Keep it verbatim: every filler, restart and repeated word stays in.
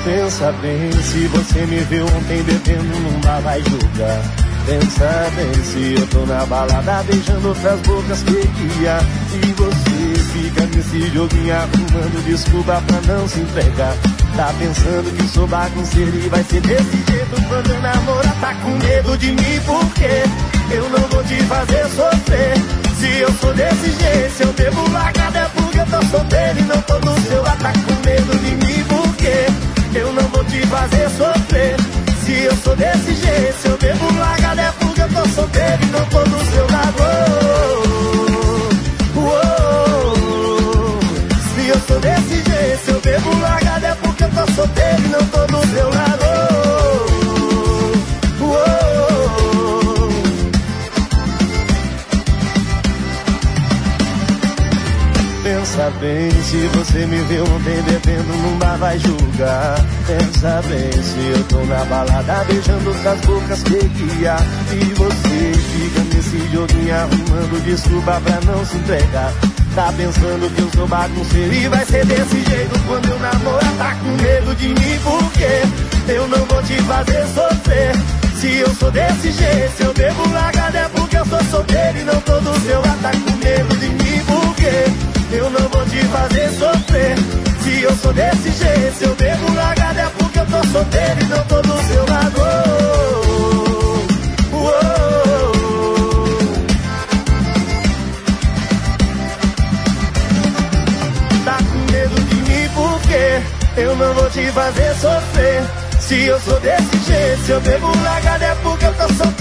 Pensa bem, se você me viu ontem bebendo num bar, vai julgar. Pensa bem, se eu tô na balada beijando outras bocas que guia. E você fica nesse joguinho arrumando desculpa pra não se entregar. Tá pensando que sou bagunceiro e vai ser desse jeito quando eu namorar. Tá com medo de mim porque eu não vou te fazer sofrer. Se eu sou desse jeito, se eu bebo largada é porque eu tô solteiro e não tô no seu lado. Tá com medo de mim porque eu não vou te fazer sofrer. Se eu sou desse jeito, se eu bebo largada é porque eu tô solteiro e não tô do seu lado. Oh, oh, oh. Se eu sou desse jeito, se eu bebo largada é porque eu tô solteiro e não tô do seu lado. Oh, oh, oh. Pensa bem, se você me viu ontem bebendo num bar, vai julgar. Pensa bem, se eu tô na balada beijando outras bocas que guia. E você fica nesse joguinho arrumando desculpa pra não se entregar. Tá pensando que eu sou bagunceiro e vai ser desse jeito quando eu namorar. Tá com medo de mim porque eu não vou te fazer sofrer. Se eu sou desse jeito, se eu bebo largada é porque eu sou solteiro e não tô do seu lado. Tá com medo de mim porque eu não vou te fazer sofrer. Se eu sou desse jeito, se eu bebo largada é porque eu tô solteiro e não tô do seu lado. Oh, oh, oh. Tá com medo de mim porque eu não vou te fazer sofrer. Se eu sou desse jeito, se eu bebo largada é porque eu tô solteiro.